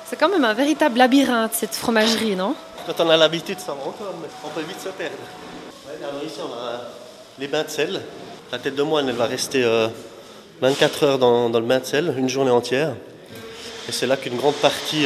C'est quand même un véritable labyrinthe, cette fromagerie, non? Quand on a l'habitude, ça va encore, mais on peut vite se perdre. Ouais, alors ici, on a les bains de sel. La tête de moine, elle va rester 24 heures dans le bain de sel, une journée entière. Et c'est là qu'une grande partie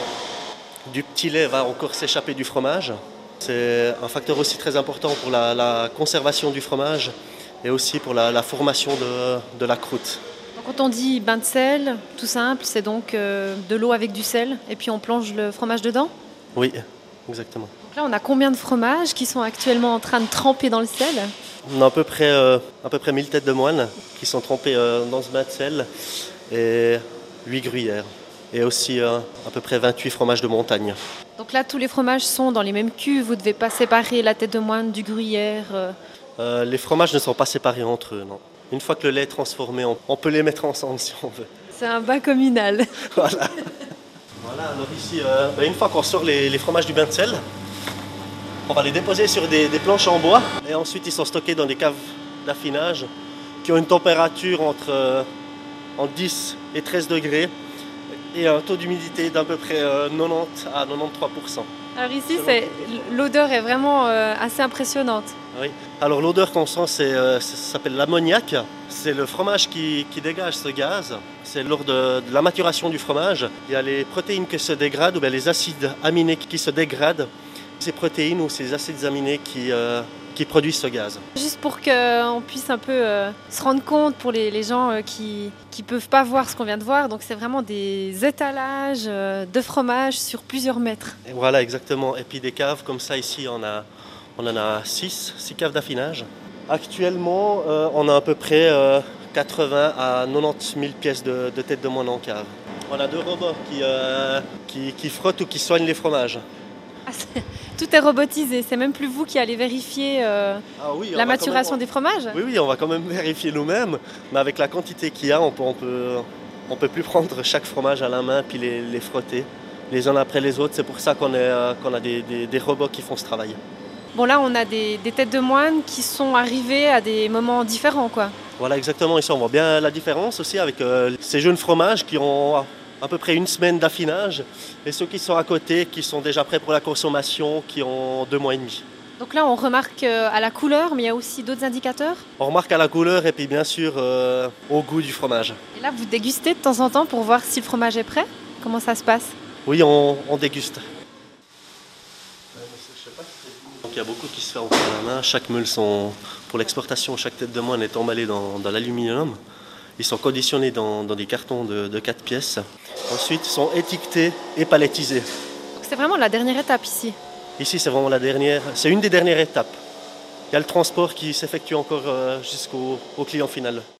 du petit lait va encore s'échapper du fromage. C'est un facteur aussi très important pour la conservation du fromage et aussi pour la formation de la croûte. Donc, quand on dit bain de sel, tout simple, c'est donc de l'eau avec du sel et puis on plonge le fromage dedans? Oui, exactement. Donc là, on a combien de fromages qui sont actuellement en train de tremper dans le sel? On a à peu près 1000 têtes de moine qui sont trempées dans ce bain de sel et 8 gruyères. Et aussi à peu près 28 fromages de montagne. Donc là, tous les fromages sont dans les mêmes cuves, vous ne devez pas séparer la tête de moine du gruyère. Les fromages ne sont pas séparés entre eux, non. Une fois que le lait est transformé, on peut les mettre ensemble si on veut. C'est un bain communal. Voilà. Voilà, alors ici, une fois qu'on sort les fromages du bain de sel, on va les déposer sur des planches en bois. Et ensuite, ils sont stockés dans des caves d'affinage qui ont une température entre 10 et 13 degrés. Et un taux d'humidité d'à peu près 90 à 93%. Alors ici, l'odeur est vraiment assez impressionnante. Oui. Alors l'odeur qu'on sent, ça s'appelle l'ammoniac. C'est le fromage qui dégage ce gaz. C'est lors de la maturation du fromage. Il y a les protéines qui se dégradent ou bien les acides aminés qui se dégradent. Ces protéines ou ces acides aminés qui produisent ce gaz. Juste pour qu'on puisse un peu se rendre compte pour les gens qui ne peuvent pas voir ce qu'on vient de voir. Donc c'est vraiment des étalages de fromage sur plusieurs mètres. Et voilà, exactement. Et puis des caves comme ça ici, on en a 6 caves d'affinage. Actuellement, on a à peu près 80 à 90 000 pièces de tête de moine en cave. On a 2 robots qui frottent ou qui soignent les fromages. Tout est robotisé, c'est même plus vous qui allez vérifier la maturation des fromages? Oui, on va quand même vérifier nous-mêmes, mais avec la quantité qu'il y a, on peut plus prendre chaque fromage à la main puis les frotter les uns après les autres. C'est pour ça qu'on a des robots qui font ce travail. Bon, là, on a des têtes de moine qui sont arrivées à des moments différents, quoi. Voilà, exactement. Ici, on voit bien la différence aussi avec ces jeunes fromages qui ont à peu près une semaine d'affinage et ceux qui sont à côté, qui sont déjà prêts pour la consommation, qui ont 2 mois et demi. Donc là, on remarque à la couleur, mais il y a aussi d'autres indicateurs? On remarque à la couleur et puis bien sûr au goût du fromage. Et là, vous dégustez de temps en temps pour voir si le fromage est prêt? Comment ça se passe? Oui, on déguste. Donc, il y a beaucoup qui se fait encore à la main. Chaque meule, pour l'exportation, chaque tête de moine est emballée dans l'aluminium. Ils sont conditionnés dans des cartons de 4 pièces. Ensuite, ils sont étiquetés et palettisés. C'est vraiment la dernière étape ici. Ici, c'est vraiment c'est une des dernières étapes. Il y a le transport qui s'effectue encore jusqu'au client final.